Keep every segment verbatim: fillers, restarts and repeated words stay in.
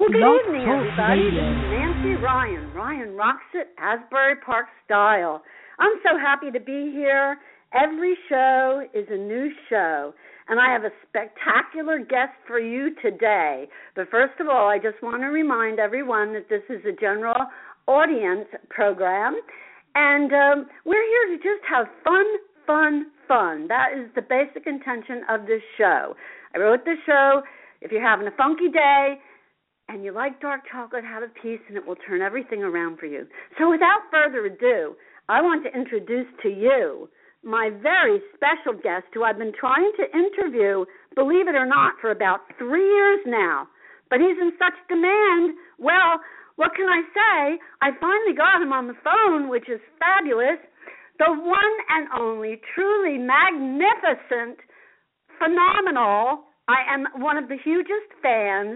Well, good Blog evening, Talk everybody. Radio. This is Nancy Ryan. Ryan rocks it, Asbury Park style. I'm so happy to be here. Every show is a new show, and I have a spectacular guest for you today. But first of all, I just want to remind everyone that this is a general audience program, and um, we're here to just have fun, fun, fun. That is the basic intention of this show. I wrote this show. If you're having a funky day and you like dark chocolate, have a piece, and it will turn everything around for you. So without further ado, I want to introduce to you my very special guest who I've been trying to interview, believe it or not, for about three years now. But he's in such demand. Well, what can I say? I finally got him on the phone, which is fabulous. The one and only, truly magnificent, phenomenal, I am one of the hugest fans,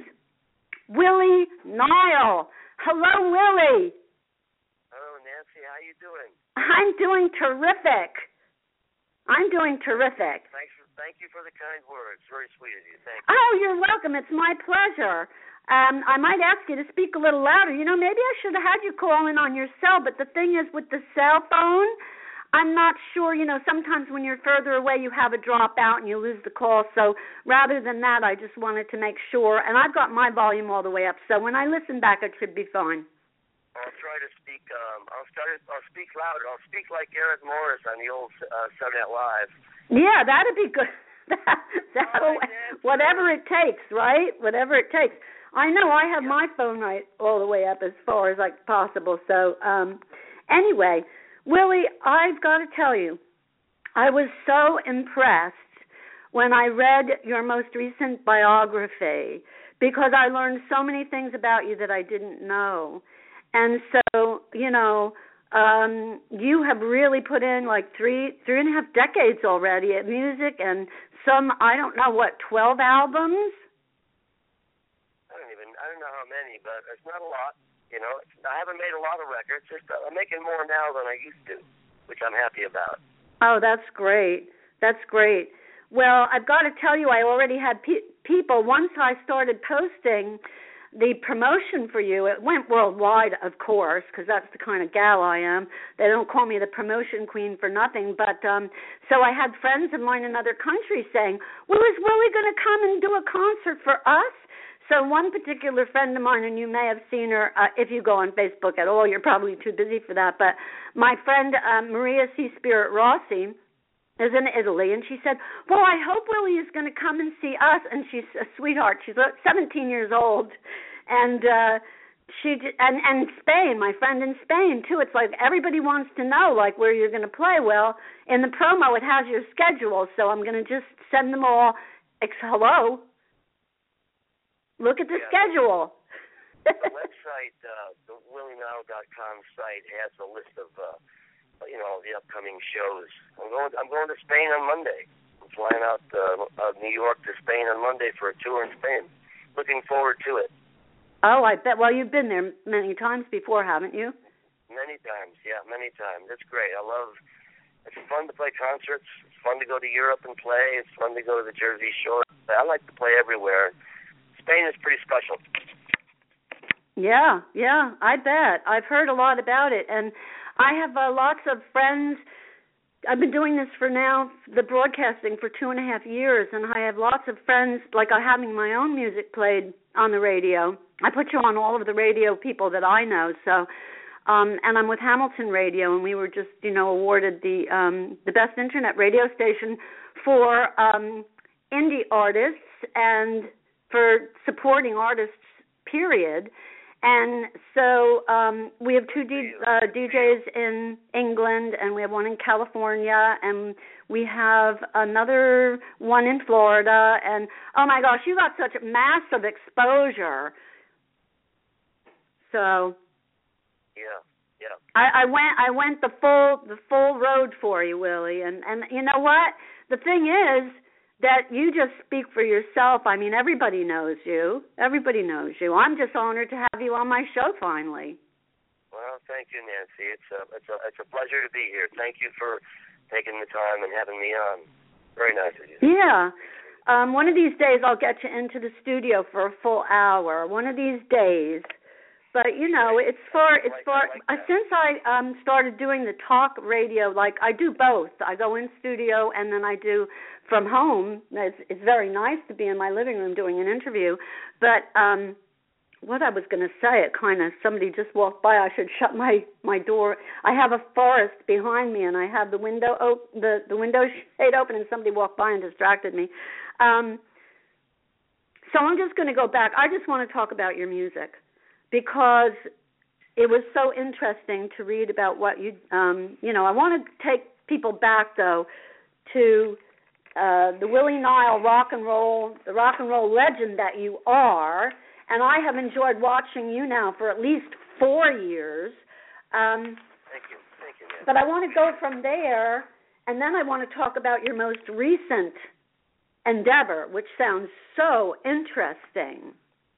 Willie Nile. Hello, Willie. Hello, Nancy. How you doing? I'm doing terrific. I'm doing terrific. Thanks for, thank you for the kind words. Very sweet of you. Thank you. Oh, you're welcome. It's my pleasure. Um, I might ask you to speak a little louder. You know, maybe I should have had you call in on your cell, but the thing is with the cell phone, I'm not sure, you know, sometimes when you're further away you have a dropout and you lose the call. So rather than that, I just wanted to make sure. And I've got my volume all the way up, so when I listen back, it should be fine. I'll try to speak, um, I'll, start, I'll speak louder. I'll speak like Eric Morris on the old uh, Saturday Night Live. Yeah, that'd be good. that, that'll, whatever it takes, right? Whatever it takes. I know I have yeah. my phone right all the way up as far as like possible. So um, anyway, Willie, I've got to tell you, I was so impressed when I read your most recent biography because I learned so many things about you that I didn't know. And so, you know, um, you have really put in like three, three and a half decades already at music and some, I don't know, what, twelve albums? I don't even, I don't know how many, but it's not a lot. You know, I haven't made a lot of records. Just uh, I'm making more now than I used to, which I'm happy about. Oh, that's great. That's great. Well, I've got to tell you, I already had pe- people, once I started posting the promotion for you, it went worldwide, of course, because that's the kind of gal I am. They don't call me the promotion queen for nothing. But um, so I had friends of mine in other countries saying, well, is Willie going to come and do a concert for us? So one particular friend of mine, and you may have seen her, uh, if you go on Facebook at all, you're probably too busy for that, but my friend uh, Maria C. Spirit Rossi is in Italy, and she said, well, I hope Willie is going to come and see us, and she's a sweetheart. She's seventeen years old, and uh, she and, and Spain, my friend in Spain, too. It's like everybody wants to know, like, where you're going to play. Well, in the promo, it has your schedule, so I'm going to just send them all, ex- hello, look at the yeah, schedule. The website, uh, the Willie Nile dot com site, has a list of, uh, you know, the upcoming shows. I'm going. I'm going to Spain on Monday. I'm flying out uh, uh, New York to Spain on Monday for a tour in Spain. Looking forward to it. Oh, I bet. Well, you've been there many times before, haven't you? Many times, yeah, many times. It's great. I love. It's fun to play concerts. It's fun to go to Europe and play. It's fun to go to the Jersey Shore. I like to play everywhere. Spain is pretty special. Yeah, yeah, I bet. I've heard a lot about it, and I have uh, lots of friends. I've been doing this for now, the broadcasting, for two and a half years, and I have lots of friends, like I'm having my own music played on the radio. I put you on all of the radio people that I know, so, um, and I'm with Hamilton Radio, and we were just, you know, awarded the um, the best internet radio station for um, indie artists and for supporting artists, period. And so um, we have two D, uh, D Js in England, and we have one in California, and we have another one in Florida. And, oh, my gosh, you got such massive exposure. So Yeah, yeah. I, I went I went the full the full road for you, Willie. And, and you know what? The thing is, that you just speak for yourself. I mean, everybody knows you. Everybody knows you. I'm just honored to have you on my show finally. Well, thank you, Nancy. It's a it's a it's a pleasure to be here. Thank you for taking the time and having me on. Very nice of you. Yeah. Um, one of these days I'll get you into the studio for a full hour. One of these days. But you know, it's for it's for uh, since I um started doing the talk radio, like I do both. I go in studio and then I do from home. It's, it's very nice to be in my living room doing an interview. But um, what I was going to say, it kind of somebody just walked by. I should shut my, my door. I have a forest behind me, and I have the window op- the the window shade open, and somebody walked by and distracted me. Um, so I'm just going to go back. I just want to talk about your music, because it was so interesting to read about what you, um, you know, I want to take people back, though, to uh, the Willie Nile rock and roll, the rock and roll legend that you are, and I have enjoyed watching you now for at least four years. Um, Thank you. Thank you, man. But I want to go from there, and then I want to talk about your most recent endeavor, which sounds so interesting.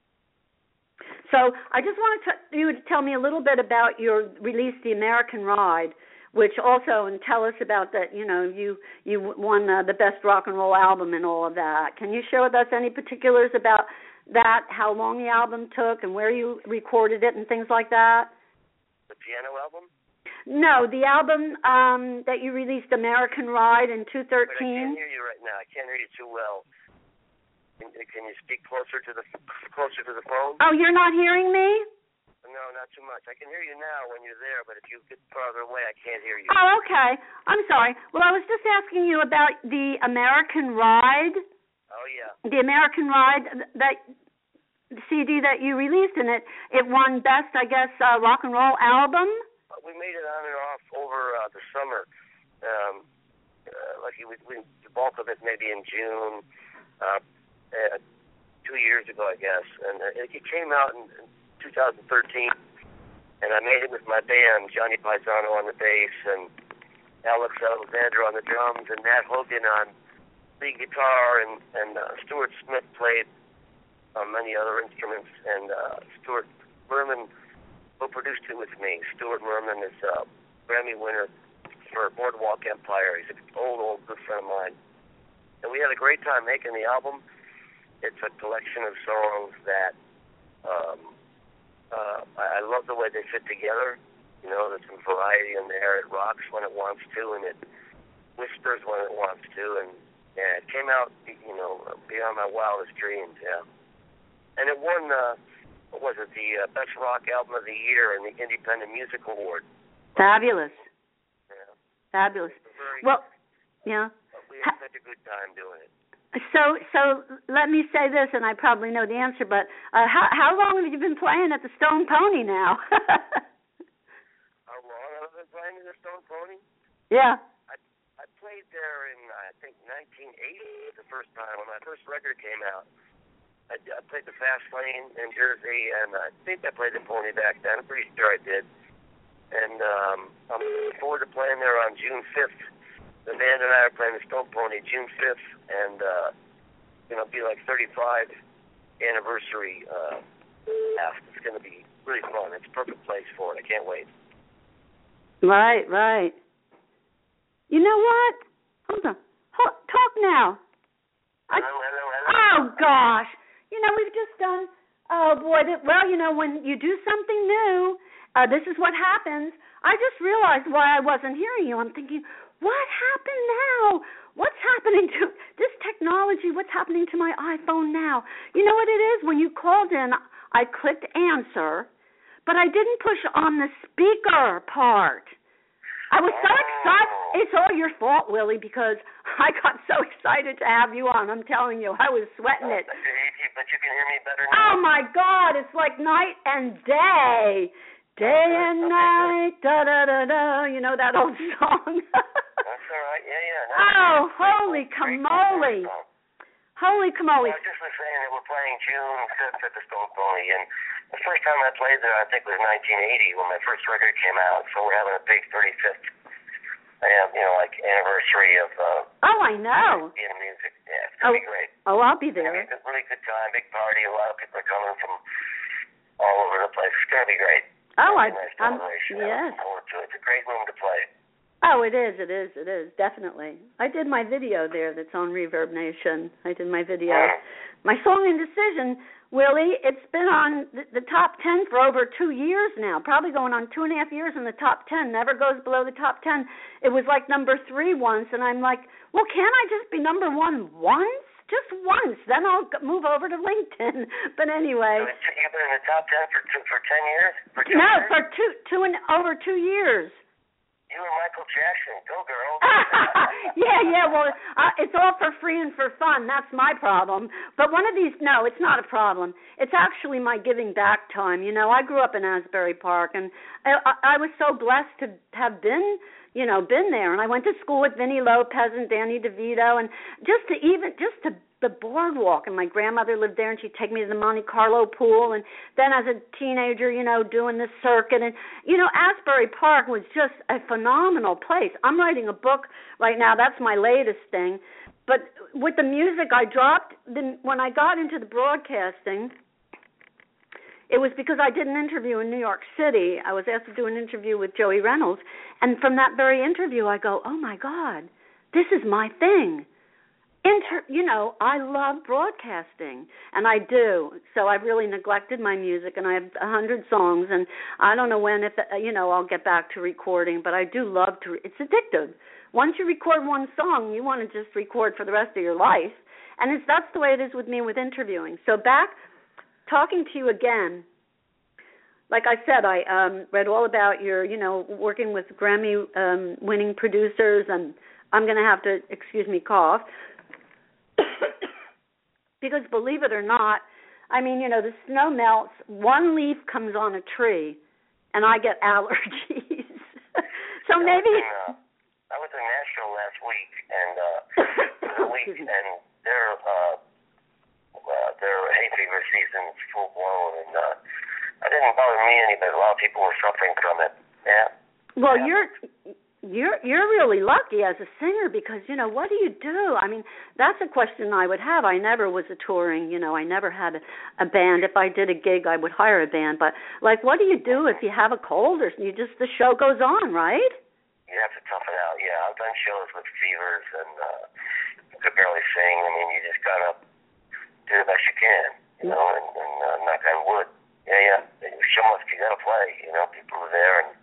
So I just wanted to, you to tell me a little bit about your release, The American Ride, which also, and tell us about that, you know, you, you won uh, the Best Rock and Roll Album and all of that. Can you share with us any particulars about that, how long the album took and where you recorded it and things like that? The piano album? No, the album um, that you released, American Ride, in two thirteen. But I can't hear you right now. I can't hear you too well. Can, can you speak closer to the closer to the phone? Oh, you're not hearing me? No, not too much. I can hear you now when you're there, but if you get farther away, I can't hear you. Oh, okay. I'm sorry. Well, I was just asking you about the American Ride. Oh, yeah. The American Ride, that C D that you released, and it it won Best, I guess, uh, Rock and Roll Album. We made it on and off over uh, the summer. Um, uh, like we, we, the bulk of it maybe in June, uh, uh, two years ago, I guess. And uh, it, it came out in, in two thousand thirteen, and I made it with my band, Johnny Paisano on the bass, and Alex Alexander on the drums, and Nat Hogan on lead guitar, and, and uh, Stuart Smith played on many other instruments, and uh, Stuart Merman, who produced it with me. Stuart Merman is a Grammy winner for Boardwalk Empire. He's an old, old good friend of mine. And we had a great time making the album. It's a collection of songs that um, uh, I, I love the way they fit together. You know, there's some variety in there. It rocks when it wants to, and it whispers when it wants to. And yeah, it came out, you know, beyond my wildest dreams, yeah. And it won... Uh, What was it, the uh, Best Rock Album of the Year in the Independent Music Award. Fabulous. Yeah. Fabulous. Well, yeah. We had such a good time doing it. So, so let me say this, and I probably know the answer, but uh, how how long have you been playing at the Stone Pony now? How long have I been playing at the Stone Pony? Yeah. I I played there in, I think, nineteen eighty, the first time, when my first record came out. I, I played the Fast Lane in Jersey, and I think I played the Pony back then. I'm pretty sure I did. And um, I'm looking forward to playing there on June fifth. The band and I are playing the Stone Pony June fifth, and uh, you know, it'll be like thirty-five anniversary uh, act. It's going to be really fun. It's a perfect place for it. I can't wait. Right, right. You know what? Hold on. Hold, talk now. I, hello, hello, hello. Oh, gosh. You know, we've just done, oh, boy, that, well, you know, when you do something new, uh, this is what happens. I just realized why I wasn't hearing you. I'm thinking, what happened now? What's happening to this technology? What's happening to my iPhone now? You know what it is? When you called in, I clicked answer, but I didn't push on the speaker part. I was so excited. It's all your fault, Willie, because I got so excited to have you on. I'm telling you, I was sweating it. But you can hear me better now. Oh, my God. It's like night and day. Day and night, da-da-da-da. You know that old song? That's all right. Yeah, yeah. No, oh, holy camole. Holy camole. I was just saying that we're playing June fifth at the Stone Pony, and the first time I played there, I think, was nineteen eighty when my first record came out. So we're having a big thirty-fifth, you know, like anniversary of. Uh, oh, I know. In music, yeah, it's gonna oh, be great. Oh, I'll be there. It's gonna be a really good time, big party. A lot of people are coming from all over the place. It's gonna be great. Oh, I. Nice um, celebration. yes. I look forward to it. It's a great room to play. Oh, it is, it is, it is, definitely. I did my video there that's on Reverb Nation. I did my video. Mm. My song Indecision, Willie, it's been on the, the top ten for over two years now, probably going on two and a half years in the top ten, never goes below the top ten. It was like number three once, and I'm like, well, can't I just be number one once? Just once, then I'll move over to LinkedIn. But anyway. So you've been in the top ten for two, for ten years? For two no, years? for two, two and over two years. You and Michael Jackson, go girl. yeah, yeah, well, uh, it's all for free and for fun. That's my problem. But one of these, no, it's not a problem. It's actually my giving back time. You know, I grew up in Asbury Park, and I, I, I was so blessed to have been, you know, been there. And I went to school with Vinnie Lopez and Danny DeVito, and just to even, just to the boardwalk, and my grandmother lived there, and she'd take me to the Monte Carlo pool, and then as a teenager, you know, doing the circuit, and, you know, Asbury Park was just a phenomenal place. I'm writing a book right now. That's my latest thing. But with the music I dropped, the, when I got into the broadcasting, it was because I did an interview in New York City. I was asked to do an interview with Joey Reynolds, and from that very interview, I go, oh, my God, this is my thing. Inter, you know, I love broadcasting, and I do. So I've really neglected my music, and I have a hundred songs, and I don't know when, if you know, I'll get back to recording. But I do love to. It's addictive. Once you record one song, you want to just record for the rest of your life, and it's that's the way it is with me with interviewing. So back talking to you again. Like I said, I um, read all about your, you know, working with Grammy-winning um, producers, and I'm going to have to, excuse me, cough. Because believe it or not, I mean, you know, the snow melts, one leaf comes on a tree, and I get allergies. so yeah, maybe... I was, in, uh, I was in Nashville last week, and uh, the week, and their, uh, uh, their hay fever season's full blown, and uh, it didn't bother me any, but a lot of people were suffering from it. Yeah. Well, yeah. you're... You're you're really lucky as a singer because, you know, what do you do? I mean, that's a question I would have. I never was a touring, you know, I never had a, a band. If I did a gig, I would hire a band. But, like, what do you do if you have a cold or you just, the show goes on, right? You have to tough it out, yeah. I've done shows with fevers and uh, you could barely sing. I mean, you just got to do the best you can, you know, and, and uh, knock on wood. Yeah, yeah. The show must, you got to play, you know, people are there and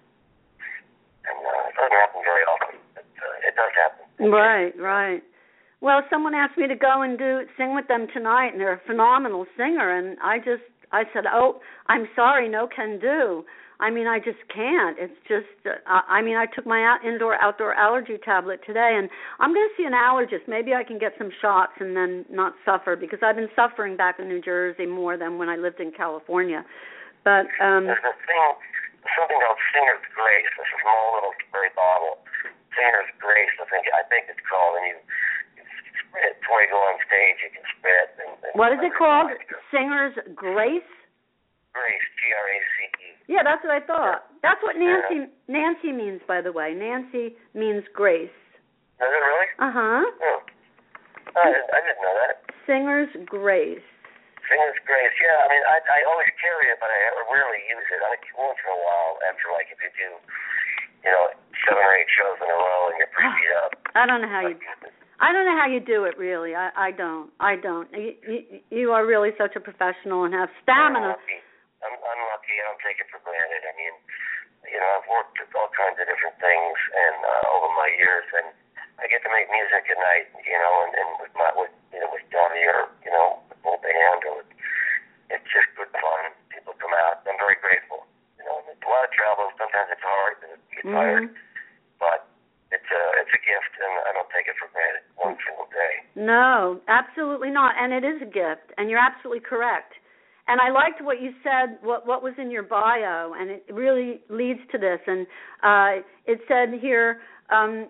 And uh, it doesn't happen very often, but uh, it does happen. Right, right. Well, someone asked me to go and do sing with them tonight, and they're a phenomenal singer, and I just, I said, oh, I'm sorry, no can do. I mean, I just can't. It's just, uh, I mean, I took my out, indoor-outdoor allergy tablet today, and I'm going to see an allergist. Maybe I can get some shots and then not suffer, because I've been suffering back in New Jersey more than when I lived in California. But um, there's a thing, something called Singer's Grace, a small little spray bottle. Singer's Grace, I think, I think it's called, and you, you spray it before you go on stage. You can spray it. And, and what is it called? Singer's Grace. Grace, G R A C E. Yeah, that's what I thought. That's what Nancy yeah. Nancy means, by the way. Nancy means grace. Is it really? Uh-huh. Oh. I, I didn't know that. Singer's Grace. Singer's Grace, yeah. I mean, I I always carry it, but I rarely use it. I once in a while, after, like, if you do, you know, seven or eight shows in a row and you're pretty beat up. I don't know how you... I don't know how you do it, really. I, I don't. I don't. You, you, you are really such a professional and have stamina. I'm, I'm lucky. I don't take it for granted. I mean, you know, I've worked at all kinds of different things and uh, over my years, and I get to make music at night, you know, and, and with my, with you know, with Johnny or you know, with full band, or it's just good fun. People come out. I'm very grateful. You know, it's a lot of travel. Sometimes it's hard and you get tired, mm-hmm. but it's a it's a gift, and I don't take it for granted one single day. No, absolutely not, and it is a gift, and you're absolutely correct. And I liked what you said, what what was in your bio, and it really leads to this. And uh, it said here, um,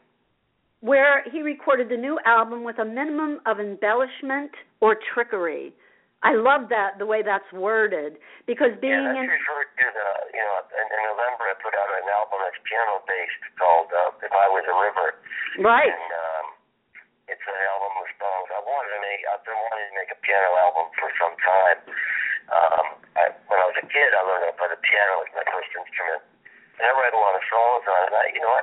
where he recorded the new album with a minimum of embellishment or trickery. I love that, the way that's worded, because being yeah, that's in... referred to the, you know, in, in November I put out an album that's piano-based called uh, If I Was a River. Right. And, um, it's an album with songs. I wanted to make, I've been wanting to make a piano album for some time. Um, I, when I was a kid, I learned how to play the piano as my first instrument. And I write a lot of songs on it. And I, you know what?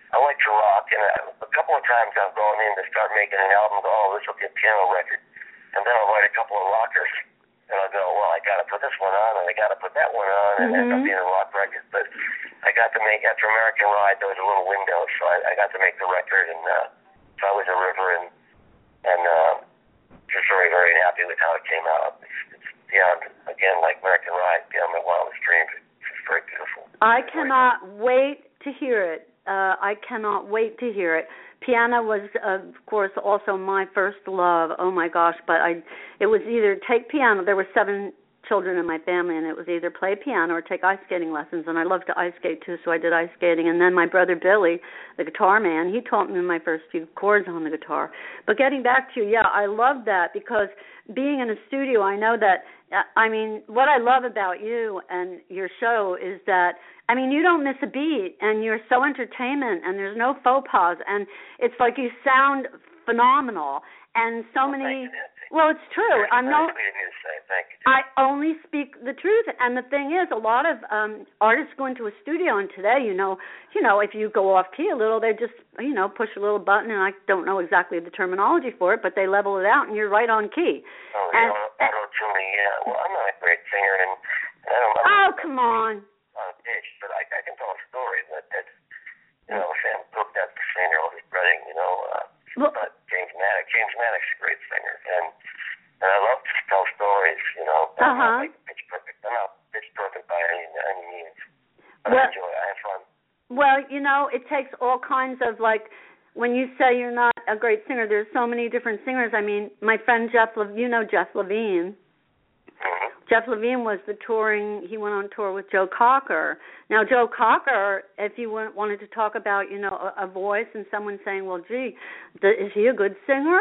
I like to rock, and I, a couple of times I've gone in to start making an album, go, oh, this will be a piano record, and then I'll write a couple of rockers, and I'll go, well, I got to put this one on, and I got to put that one on, and mm-hmm. end up being a rock record. But I got to make, after American Ride, there was a little window, so I, I got to make the record, and uh, so I was a river, and and uh, just very, very happy with how it came out. It's, it's beyond, again, like American Ride, beyond my wildest dreams. It's just very beautiful. I cannot wait to hear it. Uh, I cannot wait to hear it. Piano was, uh, of course, also my first love. Oh my gosh! But I, it was either take piano. There were seven children in my family, and it was either play piano or take ice skating lessons. And I loved to ice skate too, so I did ice skating. And then my brother Billy, the guitar man, he taught me my first few chords on the guitar. But getting back to you, yeah, I love that because being in a studio, I know that. I mean, what I love about you and your show is that, I mean, you don't miss a beat, and you're so entertainment, and there's no faux pas, and it's like you sound phenomenal, and so well, many. Thank you, well, it's true. I'm no. Thank you. I only speak the truth, and the thing is, a lot of um, artists go into a studio, and today, you know, you know, if you go off key a little, they just, you know, push a little button, and I don't know exactly the terminology for it, but they level it out, and you're right on key. Oh, and, yeah, auto-tuning, yeah. Well, I'm not a great singer, and I don't. I'm oh, come on. On a pitch, but I, I can tell a story. But that's, you know, Sam Cooke, that's the singer, Otis Redding, you know, uh, well, but James Maddox. James Maddox is a great singer, and and I love to tell stories, you know. I'm uh-huh. not like pitch perfect. I'm not pitch perfect by any any means. But well, I enjoy it. I have fun. Well, you know, it takes all kinds of, like, when you say you're not a great singer, there's so many different singers. I mean, my friend Jeff, Le- you know Jeff Levine. Mm-hmm. Jeff Levine was the touring, he went on tour with Joe Cocker. Now, Joe Cocker, if you wanted to talk about, you know, a, a voice and someone saying, well, gee, th- is he a good singer?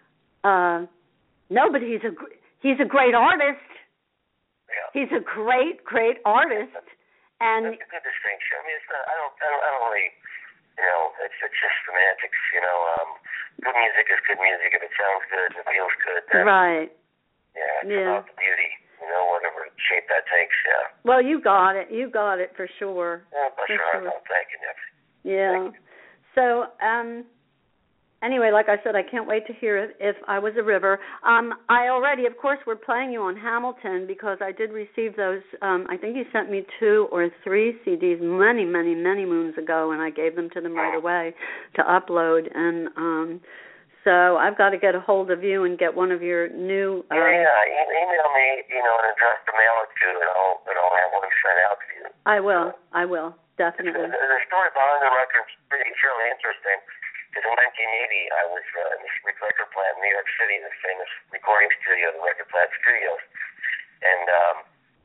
Uh, no, but he's a, he's a great artist. Yeah. He's a great, great artist. And that's a good distinction. I mean, it's not, I don't, I don't, I don't really, you know, it's, it's just semantics, you know. Um, good music is good music if it sounds good and it feels good. Then, right. Yeah, it's yeah. about the beauty, you know, whatever shape that takes, yeah. Well, you got it. You got it for sure. Yeah, bless for your heart. sure. Oh, thank you, Nancy. Yeah. Thank you. So, um, anyway, like I said, I can't wait to hear it if I was a river. Um, I already, of course, we're playing you on Hamilton because I did receive those. Um, I think you sent me two or three C Ds many, many, many moons ago, and I gave them to them right away to upload. And um, so I've got to get a hold of you and get one of your new. Uh, yeah, yeah. E- email me, you know, an address to mail it to, and I'll, and I'll have one sent out to you. I will. I will definitely. The, the story behind the record is pretty, fairly interesting. Because in nineteen eighty, I was uh, in the record plant in New York City, the famous recording studio, the Record Plant Studios, and um,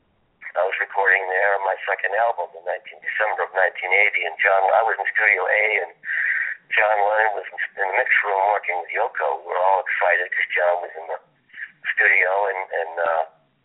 I was recording there my second album in nineteen December of nineteen eighty. And John, I was in Studio A, and John Lennon was in the mix room working with Yoko. We were all excited because John was in the studio, and, and uh,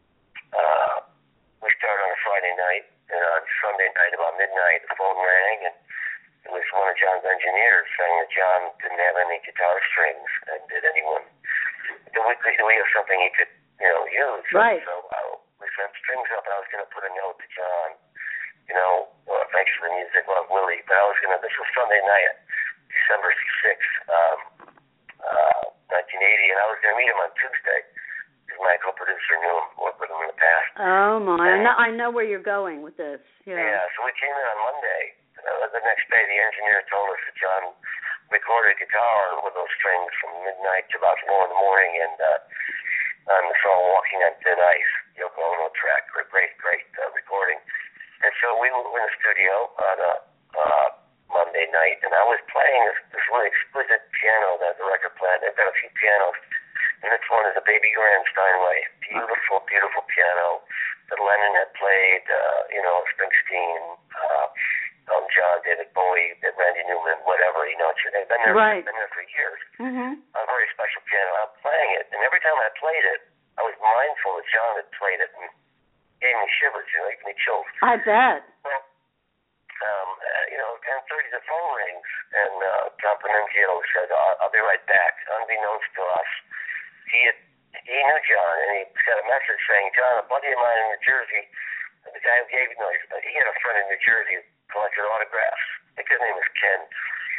uh, we started on a Friday night, and on Sunday night about midnight, the phone rang, and it was one of John's engineers saying that John didn't have any guitar strings, and did anyone, do we, do we have something he could, you know, use? Right. So uh, we sent strings up, and I was going to put a note to John, you know, well, thanks for the music, love Willie, but I was going to, this was Sunday night, December sixth, um, uh, nineteen eighty, and I was going to meet him on Tuesday, because my co-producer knew him, worked with him in the past. Oh, my, and I know, I know where you're going with this, yeah. Yeah, so we came in on Monday. Uh, the next day, the engineer told us that John recorded guitar with those strings from midnight to about four in the morning, and uh, on the song "Walking on Thin Ice," Yoko Ono track, a great, great uh, recording. And so we were in the studio on a uh, Monday night, and I was playing this, this really exquisite piano that the record plant. They've got a few pianos, and this one is a Baby Grand Steinway, beautiful, beautiful piano that Lennon had played. Uh, you know, Springsteen. Uh, Um, John, David Bowie, Randy Newman, whatever, you know, they've been there, right. been there for years. Mm-hmm. A very special piano. I'm playing it, and every time I played it, I was mindful that John had played it, and gave me shivers, you know, gave me chills. I bet. Well, um, uh, you know, ten thirty the phone rings, and uh, John Penenziello said, I'll, I'll be right back. Unbeknownst to us, he had, he knew John, and he sent a message saying, John, a buddy of mine in New Jersey, the guy who gave you, no, he had a friend in New Jersey collected autographs. I think his name was Ken.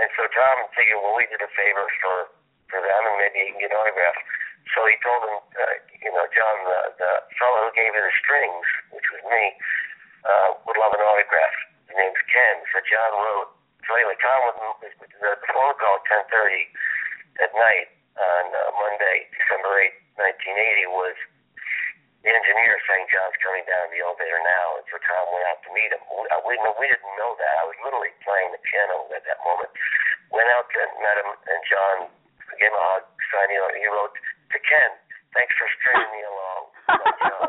And so Tom figured, well, we did a favor for, for them, and maybe he can get an autograph. So he told him, uh, you know, John, the, the fellow who gave you the strings, which was me, uh, would love an autograph. His name's Ken. So John wrote. So anyway, Tom would, the, the phone call at ten thirty at night on uh, Monday, December eighth, nineteen eighty, was the engineer saying John's coming down the elevator now, and so Tom went out to meet him. We, we, we didn't know that. I was literally playing the piano at that moment. Went out to met him, and John gave him a hug, signed the he wrote to Ken, thanks for stringing me along. John.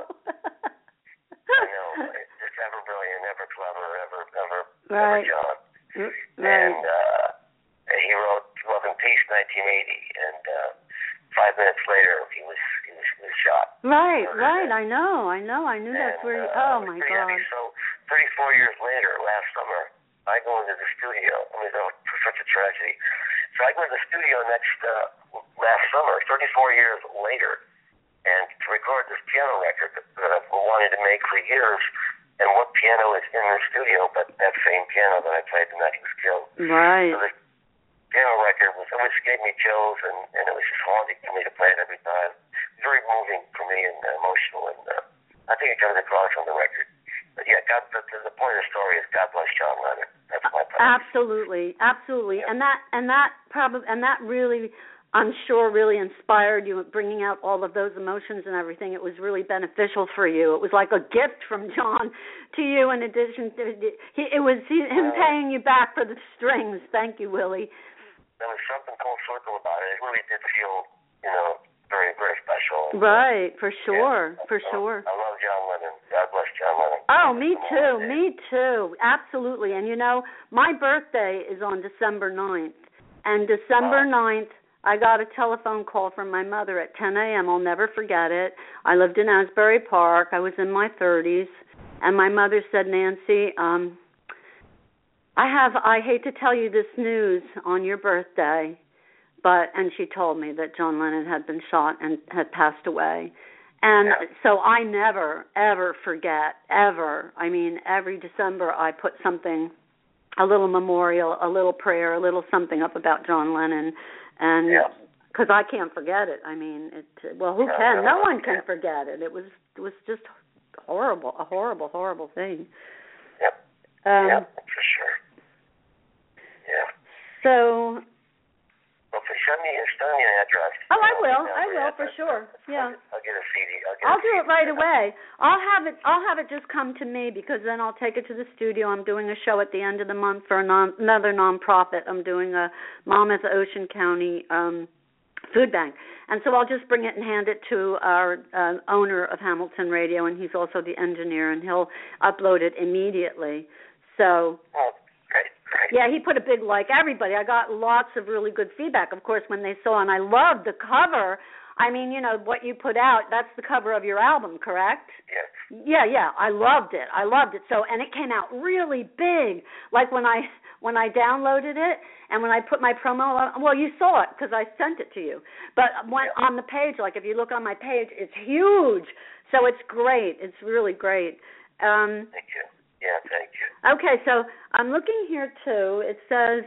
I know, just ever brilliant, ever clever, ever, ever, right. ever John. Right. And uh, he wrote Love and Peace, nineteen eighty, and uh, five minutes later, he was he was, he was shot. Right, right. I know, I know. I knew and, that's where. He, uh, oh my God. Heavy. So, thirty-four years later, last summer, I go into the studio. I mean, that was such a tragedy. So I go into the studio next uh, last summer, thirty-four years later, and to record this piano record that, that I've wanted to make for years. And what piano is in the studio, but that same piano that I played the night he was killed. Right. So the piano record was, it always gave me chills, and, and it was just haunting for me to play it every time. Very moving for me and uh, emotional, and uh, I think it comes across on the record. But yeah, God, the, the point of the story is God bless John Lennon. That's my point. Absolutely, absolutely, yeah. and that and that probably and that really, I'm sure, really inspired you, bringing out all of those emotions and everything. It was really beneficial for you. It was like a gift from John to you. In addition to he, it was he, him paying you back for the strings. Thank you, Willie. There was something full circle about it. It really did feel, you know, very, very special. Right, for sure, yeah, for I, sure. I love John Lennon. God bless John Lennon. Oh, me too, me too. Absolutely. And you know, my birthday is on December ninth, and December ninth. I got a telephone call from my mother at ten a.m. I'll never forget it. I lived in Asbury Park. I was in my thirties. And my mother said, Nancy, um, I have, I hate to tell you this news on your birthday, but, and she told me that John Lennon had been shot and had passed away. And so I never, ever forget, ever. I mean, every December I put something, a little memorial, a little prayer, a little something up about John Lennon. And because yeah. I can't forget it. I mean, it. Well, who can? No one can forget it. It was it was just horrible, a horrible, horrible thing. Yep. Um, yep, for sure. Yeah. So. Well, send me, send me an address. Oh, I will. I will for sure. Yeah. I'll get a C D. I'll, get I'll a do C D. it right away. I'll have it. I'll have it just come to me, because then I'll take it to the studio. I'm doing a show at the end of the month for a non, another nonprofit. I'm doing a Monmouth Ocean County um, food bank, and so I'll just bring it and hand it to our uh, owner of Hamilton Radio, and he's also the engineer, and he'll upload it immediately. So. Oh. Yeah, he put a big like. Everybody, I got lots of really good feedback, of course, when they saw, and I loved the cover. I mean, you know, what you put out, that's the cover of your album, correct? Yes. Yeah, yeah, I loved it. I loved it. So, and it came out really big, like when I when I downloaded it and when I put my promo on, well, you saw it because I sent it to you. But when, yeah. on the page, like if you look on my page, it's huge. So it's great. It's really great. Um, Thank you. Yeah, thank you. Okay, so I'm looking here, too. It says,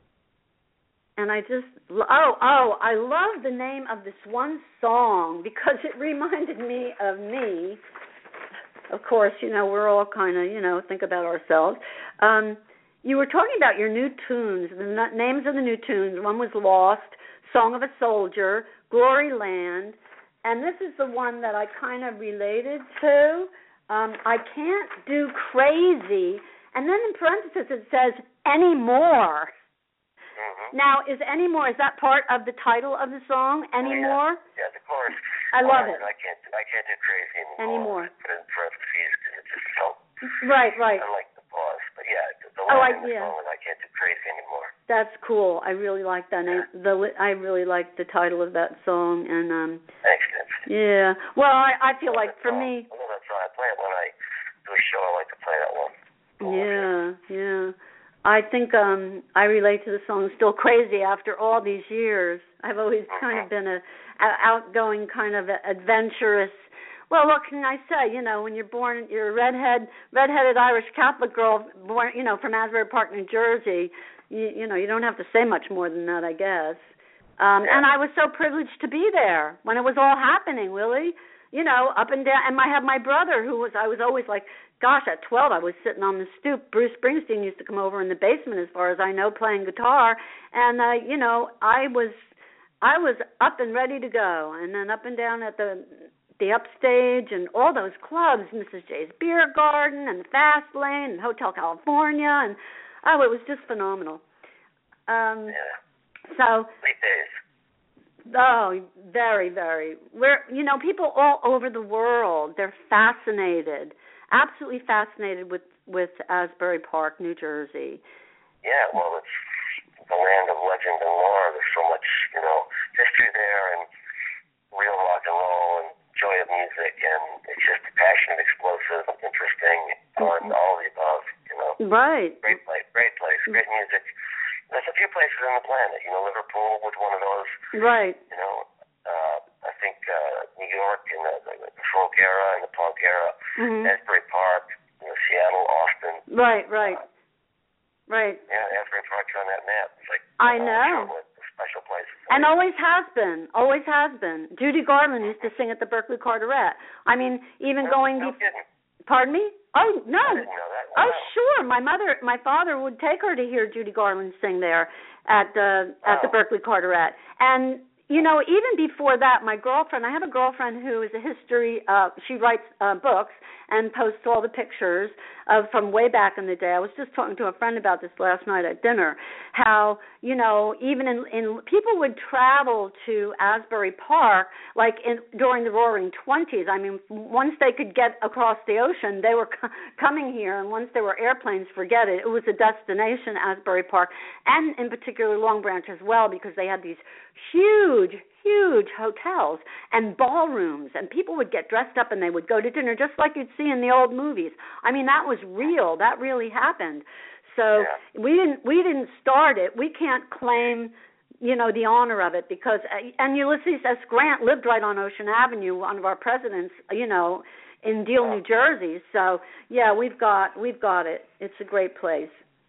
and I just, oh, oh, I love the name of this one song because it reminded me of me. Of course, you know, we're all kind of, you know, think about ourselves. Um, you were talking about your new tunes, the n- names of the new tunes. One was Lost, Song of a Soldier, Glory Land, and this is the one that I kind of related to. Um, I can't do Crazy, and then in parentheses it says Anymore. Mm-hmm. Now, is Anymore, is that part of the title of the song, Anymore? Oh, yeah. yeah, the chorus. I love it. I can't, I can't do Crazy Anymore. anymore. I put it in parentheses because it just felt. Right, right. I like the pause, but yeah, the, the oh, line I, in the yeah. song is I can't do Crazy anymore. That's cool. I really like that name. The I really like the title of that song, and um. Thanks, Nancy. Yeah. Well, I I feel I like for song. me. I love that song. I play it when I do a show. I like to play that one. Yeah, yeah. I think um I relate to the song Still Crazy after all these years. I've always mm-hmm. kind of been a, a outgoing, kind of a adventurous. Well, what can I say? You know, when you're born, you're a redhead, redheaded Irish Catholic girl, born, you know, from Asbury Park, New Jersey. you, you know, you don't have to say much more than that, I guess. Um, yeah. And I was so privileged to be there when it was all happening, Willie. You know, up and down. And I had my brother who was, I was always like, gosh, at twelve I was sitting on the stoop. Bruce Springsteen used to come over in the basement, as far as I know, playing guitar. And, uh, you know, I was I was up and ready to go. And then up and down at the the upstage and all those clubs, Missus J's Beer Garden and the Fast Lane and Hotel California. And, oh, it was just phenomenal. Um, yeah. So... Sweet days. Oh, very, very. We're, you know, people all over the world, they're fascinated, absolutely fascinated with, with Asbury Park, New Jersey. Yeah, well, it's the land of legend and lore. There's so much, you know, history there and real rock and roll and joy of music, and it's just passionate, explosive, interesting, fun, mm-hmm. all of the above, you know. Right. Great place, great place, great music. There's a few places on the planet, you know, Liverpool was one of those. Right. You know, uh, I think uh, New York in the, the, the folk era and the punk era, mm-hmm. Asbury Park, you know, Seattle, Austin. Right, right, uh, right. Yeah, Asbury Park's on that map. It's like I know. Special places. And always has been, always has been. Judy Garland used to sing at the Berkeley Carteret. I mean, even no, going. No be- kidding. Pardon me? Oh no! I didn't know that. Wow. Oh sure. My mother, my father would take her to hear Judy Garland sing there at the wow. at the Berkeley Carteret. And you know, even before that, my girlfriend. I have a girlfriend who is a history. Uh, she writes uh, books and posts all the pictures of from way back in the day. I was just talking to a friend about this last night at dinner. How you know, even in, in people would travel to Asbury Park like in during the Roaring Twenties. I mean, once they could get across the ocean, they were co- coming here, and once there were airplanes, forget it. It was a destination, Asbury Park, and in particular Long Branch as well, because they had these huge, huge hotels and ballrooms, and people would get dressed up and they would go to dinner just like you'd see in the old movies. I mean, that was real. That really happened. So yeah. we didn't we didn't start it. We can't claim, you know, the honor of it because and Ulysses S. Grant lived right on Ocean Avenue, one of our presidents, you know, in Deal, New Jersey. So yeah, we've got we've got it. It's a great place.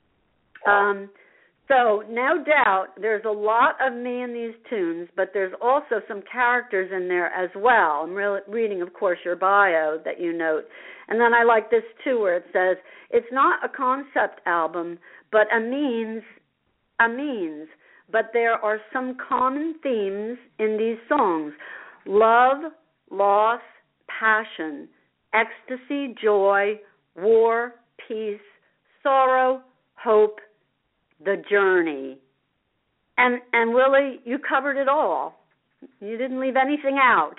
Um, so no doubt there's a lot of me in these tunes, but there's also some characters in there as well. I'm re- reading, of course, your bio that you note. And then I like this, too, where it says, it's not a concept album, but a means, a means. But there are some common themes in these songs. Love, loss, passion, ecstasy, joy, war, peace, sorrow, hope, the journey. And and Willie, you covered it all. You didn't leave anything out.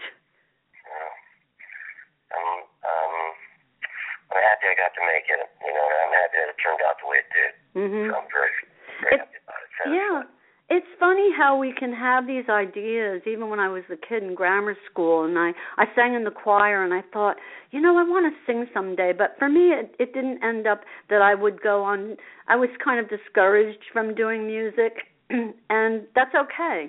Yeah. Um, um, I'm happy I got to make it, you know, and I'm happy that it turned out the way it did. Mm-hmm. So I'm very, very it, happy about it. Yeah. It's funny how we can have these ideas, even when I was a kid in grammar school, and I, I sang in the choir, and I thought, you know, I want to sing someday. But for me, it, it didn't end up that I would go on. I was kind of discouraged from doing music, and that's okay.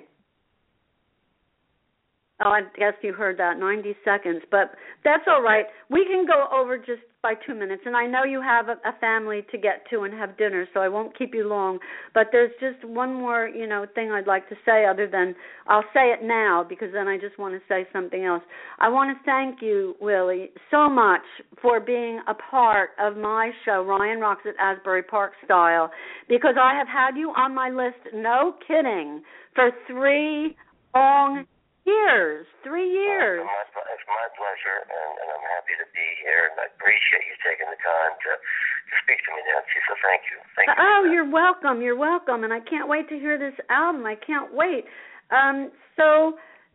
Oh, I guess you heard that, ninety seconds. But that's all right. We can go over just by two minutes. And I know you have a, a family to get to and have dinner, so I won't keep you long. But there's just one more, you know, thing I'd like to say other than I'll say it now because then I just want to say something else. I want to thank you, Willie, so much for being a part of my show, Ryan Rocks at Asbury Park Style, because I have had you on my list, no kidding, for three long years, three years. Uh, it's, my, it's my pleasure, and, and I'm happy to be here, and I appreciate you taking the time to, to speak to me, Nancy, so thank you. Thank you. Oh, you're welcome, you're welcome, and I can't wait to hear this album. I can't wait. Um, so...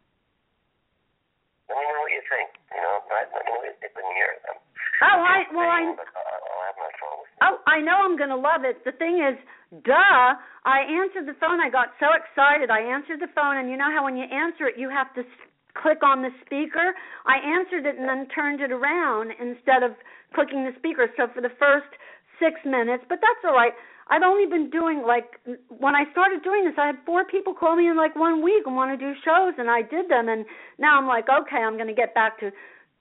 Let me know what you think, you know, let me know what you think when you hear it. I'm, oh, I, well, I... I'll have my phone with me. Oh, I know I'm going to love it. The thing is, duh, I answered the phone. I got so excited. I answered the phone, and you know how when you answer it, you have to click on the speaker? I answered it and then turned it around instead of clicking the speaker. So for the first six minutes, but that's all right. I've only been doing, like, when I started doing this, I had four people call me in, like, one week and want to do shows, and I did them. And now I'm like, okay, I'm going to get back to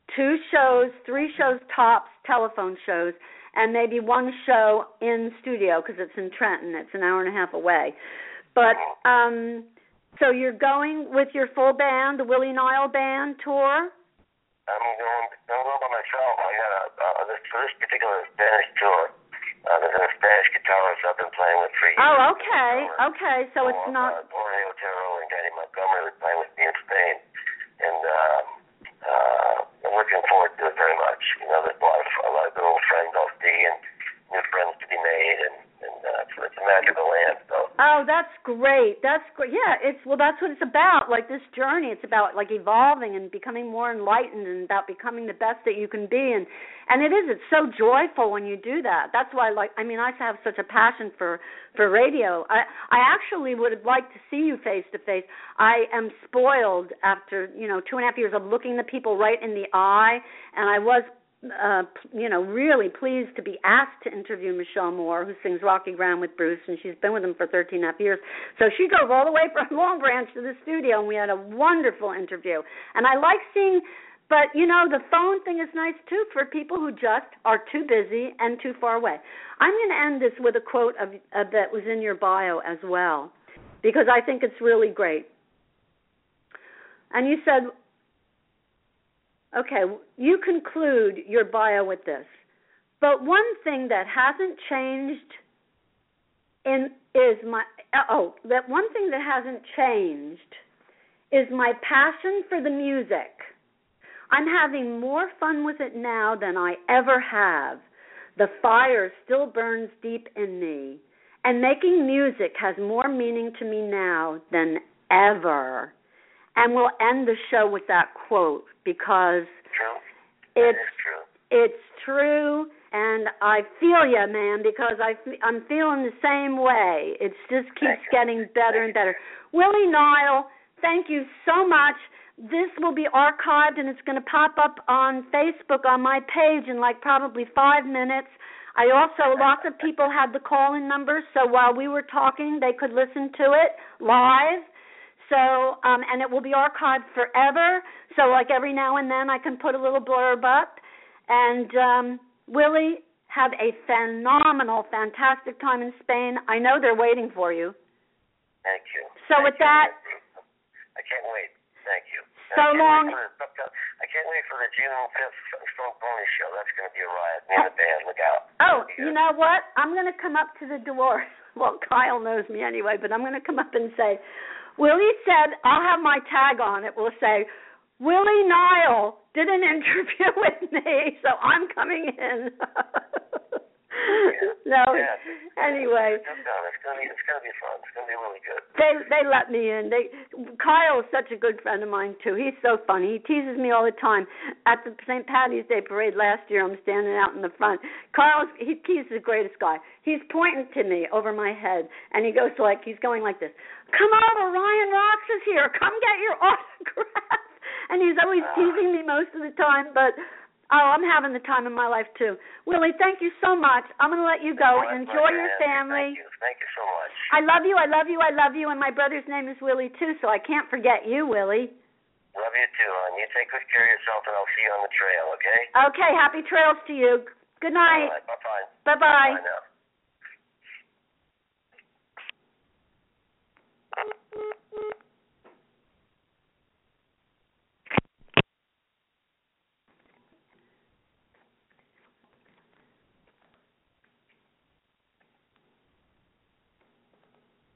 two shows, three shows tops, telephone shows, and maybe one show in studio because it's in Trenton. It's an hour and a half away. But um, so you're going with your full band, the Willie Nile Band tour? I'm going, I'm going by myself. I got a, uh, this, for this particular Spanish tour, uh, there's a Spanish guitarist I've been playing with for years. Oh, okay, okay. So oh, it's not... Uh, Jorge Otero and Danny Montgomery were playing with me in Spain. And um, uh, I'm looking forward to it very much. You know, there's a lot of, a lot of good old friends I'll see and new friends to be made, and, and uh, it's, it's a magical land. So. Oh, that's great. That's great. Yeah, it's well, that's what it's about. Like this journey, it's about like evolving and becoming more enlightened, and about becoming the best that you can be. And and it is. It's so joyful when you do that. That's why, like, I mean, I have such a passion for for radio. I I actually would like to see you face to face. I am spoiled after you know two and a half years of looking the people right in the eye, and I was. Uh, you know, really pleased to be asked to interview Michelle Moore, who sings Rocky Ground with Bruce, and she's been with him for thirteen and a half years. So she drove all the way from Long Branch to the studio, and we had a wonderful interview. And I like seeing, but, you know, the phone thing is nice, too, for people who just are too busy and too far away. I'm going to end this with a quote of, uh, that was in your bio as well, because I think it's really great. And you said... Okay, you conclude your bio with this. But one thing that hasn't changed in is my oh, that one thing that hasn't changed is my passion for the music. I'm having more fun with it now than I ever have. The fire still burns deep in me, and making music has more meaning to me now than ever. And we'll end the show with that quote because true. it's true. it's true, and I feel you, man, because I, I'm feeling the same way. It just keeps getting better and better. Willie Nile, thank you so much. This will be archived, and it's going to pop up on Facebook on my page in like probably five minutes. I also, lots of people had the call-in number, so while we were talking, they could listen to it live. So, um, and it will be archived forever. So, like every now and then, I can put a little blurb up. And um, Willie, have a phenomenal, fantastic time in Spain. I know they're waiting for you. Thank you. So, Thank with you. that, I can't wait. Thank you. So I long. The, I can't wait for the June fifth Strong Pony show. That's going to be a riot. Me and the band, look out. Oh, you know what? I'm going to come up to the door. Well, Kyle knows me anyway, but I'm going to come up and say, Willie said, I'll have my tag on it. We'll say, Willie Nile did an interview with me, so I'm coming in. Yeah. No, yeah. anyway. It's going to be, it's going to be fun. It's going to be really good. They they let me in. They Kyle is such a good friend of mine, too. He's so funny. He teases me all the time. At the Saint Patty's Day parade last year, I'm standing out in the front. Kyle, he, he's the greatest guy. He's pointing to me over my head, and he goes like, he's going like this, come over, Ryan Rocks is here. Come get your autograph. And he's always teasing me most of the time, but... Oh, I'm having the time of my life, too. Willie, thank you so much. I'm going to let you go. My Enjoy pleasure, your Nancy. family. Thank you. Thank you so much. I love you, I love you, I love you, and my brother's name is Willie, too, so I can't forget you, Willie. Love you, too, hon. You take good care of yourself, and I'll see you on the trail, okay? Okay, happy trails to you. Good night. All right, bye-bye. Bye-bye. Bye now.